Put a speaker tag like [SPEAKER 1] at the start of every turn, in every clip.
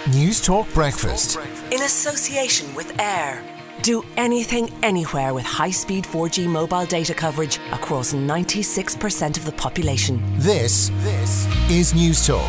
[SPEAKER 1] News Talk Breakfast.
[SPEAKER 2] In association with Air. Do anything, anywhere with high-speed 4G mobile data coverage across 96% of the population.
[SPEAKER 1] This is News Talk.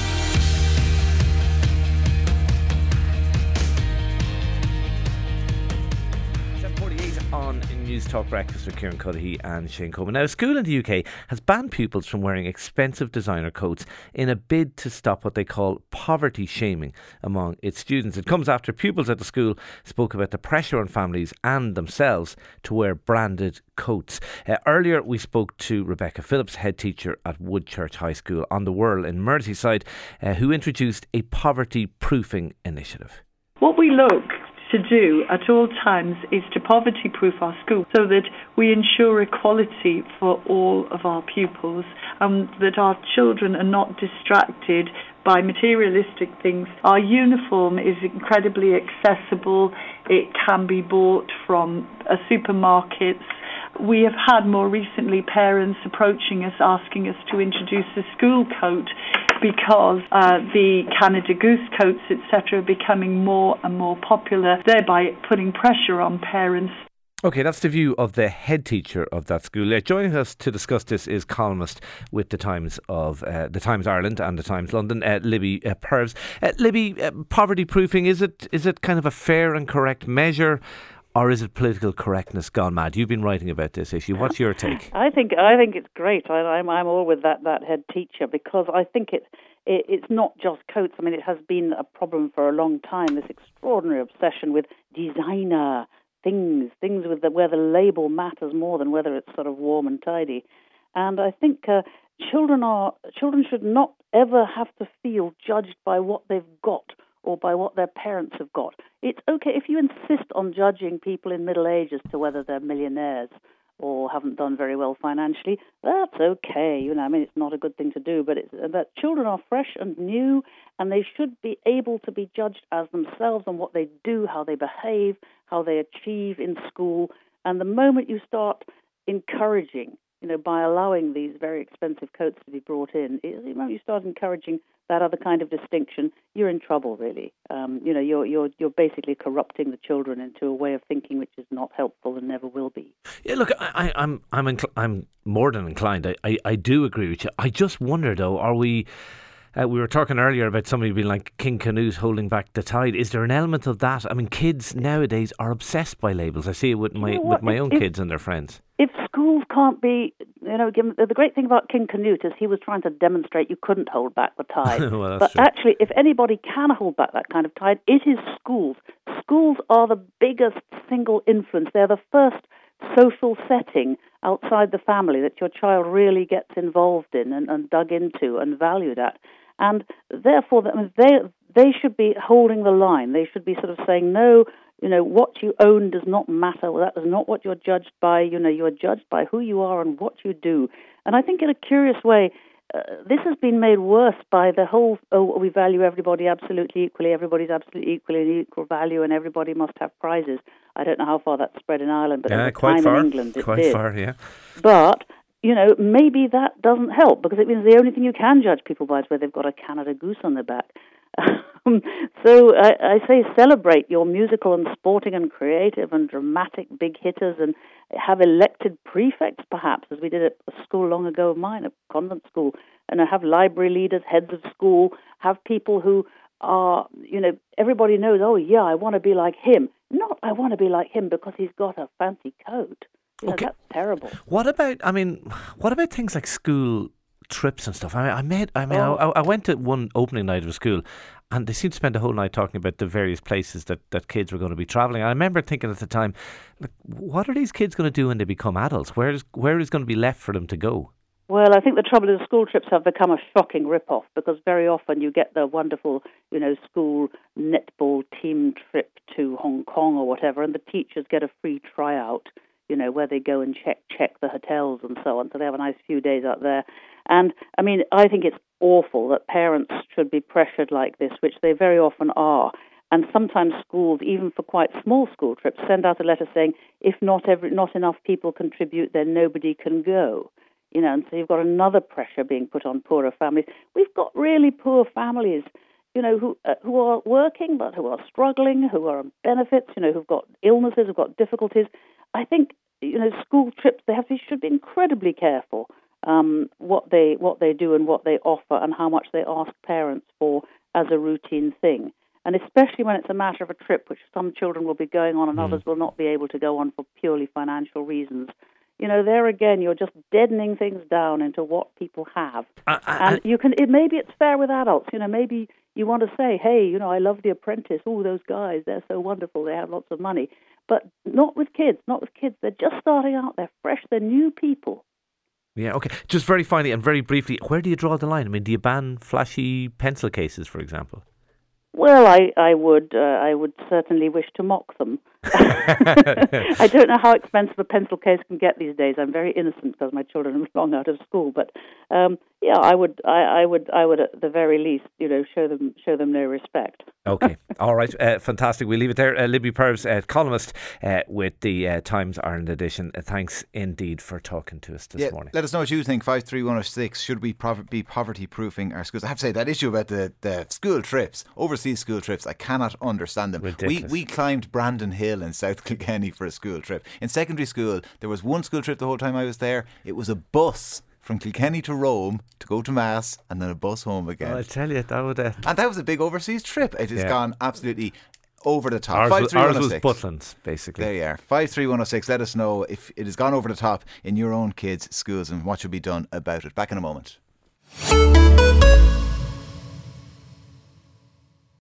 [SPEAKER 3] 7:48 on News Talk Breakfast with Kieran Cuddihy and Shane Coleman. Now, a school in the UK has banned pupils from wearing expensive designer coats in a bid to stop what they call poverty shaming among its students. It comes after pupils at the school spoke about the pressure on families and themselves to wear branded coats. Earlier, we spoke to Rebecca Phillips, head teacher at Woodchurch High School on the Wirral in Merseyside, who introduced a poverty proofing initiative.
[SPEAKER 4] What we look to do at all times is to poverty-proof our school so that we ensure equality for all of our pupils and that our children are not distracted by materialistic things. Our uniform is incredibly accessible. It can be bought from supermarkets. We have had more recently parents approaching us asking us to introduce a school coat because the Canada Goose coats, etc., are becoming more and more popular, thereby putting pressure on parents.
[SPEAKER 3] OK, that's the view of the head teacher of that school. Joining us to discuss this is columnist with the Times Ireland and the Times London, Libby Purves. Libby, poverty proofing, is it kind of a fair and correct measure? Or is it political correctness gone mad? You've been writing about this issue. What's your take?
[SPEAKER 5] I think it's great. I'm all with that head teacher because I think it's not just coats. I mean, it has been a problem for a long time. This extraordinary obsession with designer things with where the label matters more than whether it's sort of warm and tidy. And I think children should not ever have to feel judged by what they've got or by what their parents have got. It's okay if you insist on judging people in middle age as to whether they're millionaires or haven't done very well financially. That's okay. I mean, it's not a good thing to do, but children are fresh and new, and they should be able to be judged as themselves on what they do, how they behave, how they achieve in school. And the moment you start encouraging, by allowing these very expensive coats to be brought in, the moment you start encouraging that other kind of distinction, you're in trouble, really. You're basically corrupting the children into a way of thinking which is not helpful and never will be.
[SPEAKER 3] Yeah, look, I'm more than inclined. I do agree with you. I just wonder, though, are we? We were talking earlier about somebody being like King Canute holding back the tide. Is there an element of that? I mean, kids nowadays are obsessed by labels. I see it with my own kids and their friends.
[SPEAKER 5] If schools can't be, given, the great thing about King Canute is he was trying to demonstrate you couldn't hold back the tide.
[SPEAKER 3] Well,
[SPEAKER 5] but
[SPEAKER 3] true.
[SPEAKER 5] Actually, if anybody can hold back that kind of tide, it is schools. Schools are the biggest single influence. They're the first social setting outside the family that your child really gets involved in and dug into and valued at. And therefore, they should be holding the line. They should be sort of saying, no, what you own does not matter. Well, that is not what you're judged by. You're judged by who you are and what you do. And I think in a curious way, this has been made worse by the whole, we value everybody absolutely equally, everybody's absolutely equally and equal value, and everybody must have prizes. I don't know how far that's spread in Ireland, but at the time in England it did.
[SPEAKER 3] Far, yeah.
[SPEAKER 5] But maybe that doesn't help because it means the only thing you can judge people by is whether they've got a Canada Goose on their back. So I say celebrate your musical and sporting and creative and dramatic big hitters and have elected prefects perhaps, as we did at a school long ago of mine, a convent school, and have library leaders, heads of school, have people who are, everybody knows, oh yeah, I want to be like him. Not I want to be like him because he's got a fancy coat.
[SPEAKER 3] Okay.
[SPEAKER 5] That's terrible.
[SPEAKER 3] What about things like school trips and stuff? I went to one opening night of a school, and they seemed to spend the whole night talking about the various places that kids were going to be travelling. I remember thinking at the time, like, what are these kids going to do when they become adults? Where is going to be left for them to go?
[SPEAKER 5] Well, I think the trouble is school trips have become a shocking rip-off because very often you get the wonderful, school netball team trip to Hong Kong or whatever, and the teachers get a free tryout, where they go and check the hotels and so on. So they have a nice few days out there. And, I think it's awful that parents should be pressured like this, which they very often are. And sometimes schools, even for quite small school trips, send out a letter saying, if not enough people contribute, then nobody can go. And so you've got another pressure being put on poorer families. We've got really poor families who are working but who are struggling, who are on benefits, who've got illnesses, who've got difficulties. I think school trips should be incredibly careful what they do and what they offer and how much they ask parents for as a routine thing. And especially when it's a matter of a trip which some children will be going on and others will not be able to go on for purely financial reasons. There again, you're just deadening things down into what people have. And maybe it's fair with adults. Maybe you want to say, hey, I love The Apprentice. Oh, those guys, they're so wonderful. They have lots of money. But not with kids. They're just starting out. They're fresh. They're new people.
[SPEAKER 3] Yeah, okay. Just very finally and very briefly, where do you draw the line? I mean, do you ban flashy pencil cases, for example?
[SPEAKER 5] Well, I would certainly wish to mock them. I don't know how expensive a pencil case can get these days. I'm very innocent because my children are long out of school. But I would at the very least, show them no respect.
[SPEAKER 3] Okay, all right, fantastic. We'll leave it there. Libby Purves, columnist with the Times Ireland edition. Thanks indeed for talking to us this morning.
[SPEAKER 6] Let us know what you think. 53106. Should we be poverty proofing our schools? I have to say that issue about the school trips, overseas school trips, I cannot understand them.
[SPEAKER 3] Ridiculous.
[SPEAKER 6] We climbed Brandon Hill in South Kilkenny for a school trip. In secondary school, there was one school trip the whole time I was there. It was a bus from Kilkenny to Rome to go to Mass and then a bus home again.
[SPEAKER 3] Well, I tell you, that would...
[SPEAKER 6] And that was a big overseas trip. It has gone absolutely over the top.
[SPEAKER 3] Ours was Butlins, basically.
[SPEAKER 6] There you are. 53106. Let us know if it has gone over the top in your own kids' schools and what should be done about it. Back in a moment.